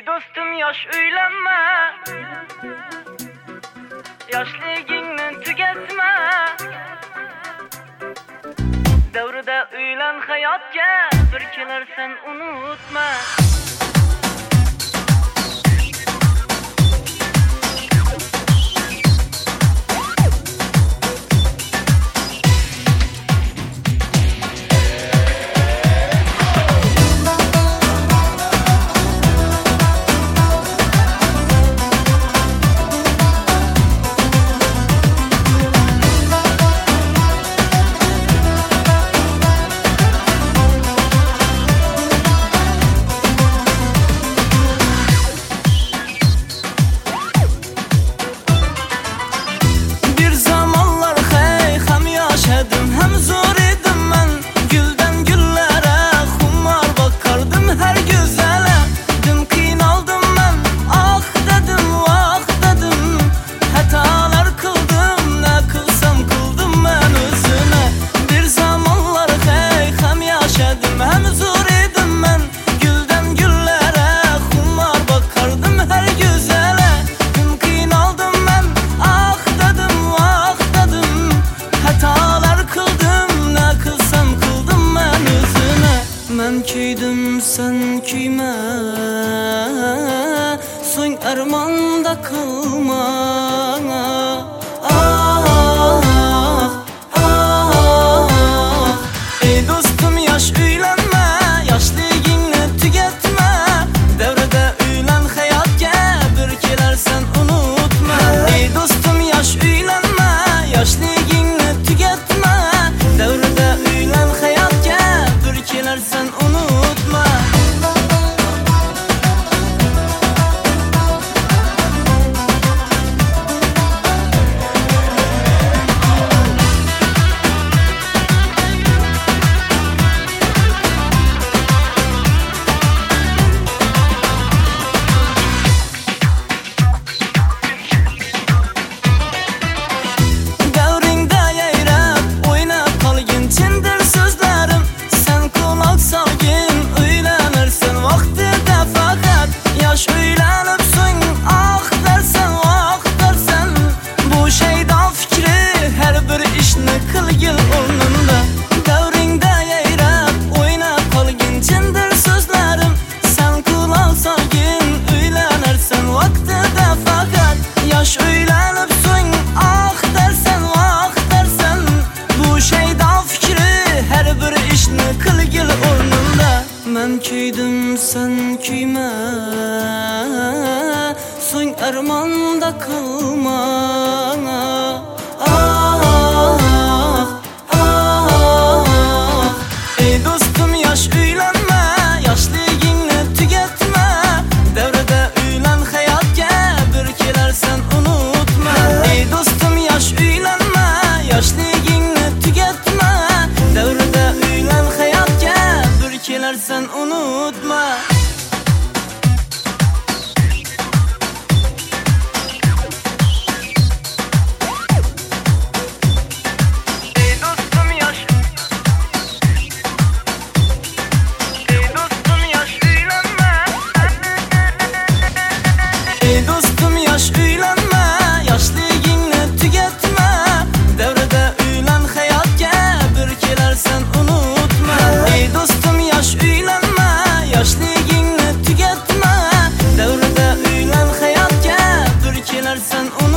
Ey dostum yaş uylanma, yaşligingni tugatma. Davrida uylan hayotga, bir kelarsan unutma. Ben kiydim sen kiyme, so'ng armonda kalma. Ey dostum yaş uylanma, yaşligingni tugatma. Davrida uylan hayotga, bir kelarsan unutma. Ey dostum yaş uylanma, yaşligingni tugatma. Davrida uylan hayotga, bir kelarsan unutma. Yaş uylanıp so'ng ah dersen vah dersen, bu şeyda fikri her bir ishni qilgil o'rnimda. Men kiydim sen kiyme, so'ng armonda kalma. Ey dostum yaş uylanma, yaşligingni tugatma. Davrida uylan hayotga, bir kelarsan unutma. Ey dostum yaş uylanma, yaşligingni tugatma. Davrida uylan hayotga, bir kelarsan unutma. Ey dostum yaş uylanma, yaşligingni tugatma. Davrida uylan hayotga, bir kelarsan unutma. Ey dostum yaş uylanma, yaşligingni tugatma. Davrida uylan hayotga, bir kelarsan unutma.